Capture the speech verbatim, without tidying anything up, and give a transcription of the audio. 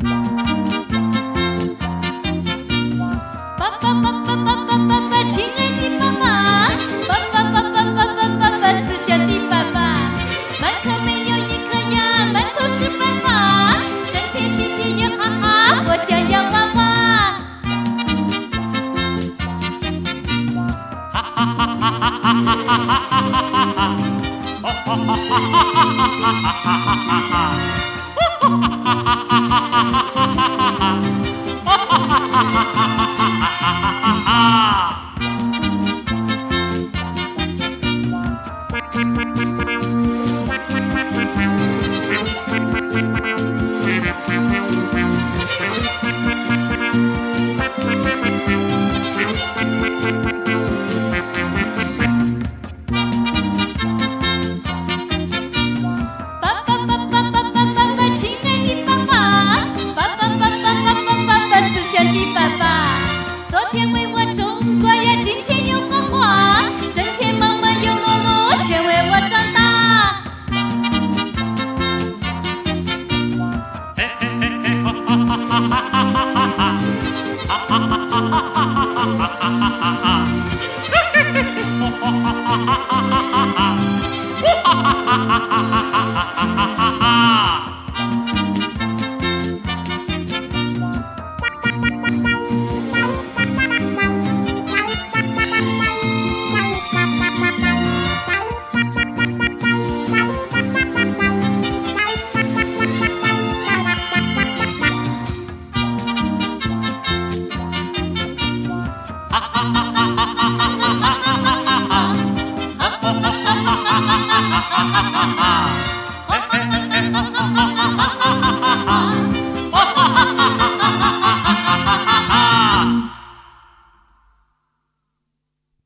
爸爸爸爸爸爸爸爸，亲爱的爸爸，爸爸爸爸爸爸爸爸，慈祥的爸爸，馒头没有一颗呀，馒头是白花，整天嘻嘻又哈哈，我想要妈妈。哈哈哈哈哈哈哈哈哈哈哈哈！哈哈哈哈哈哈哈哈哈哈！哈哈哈哈哈哈！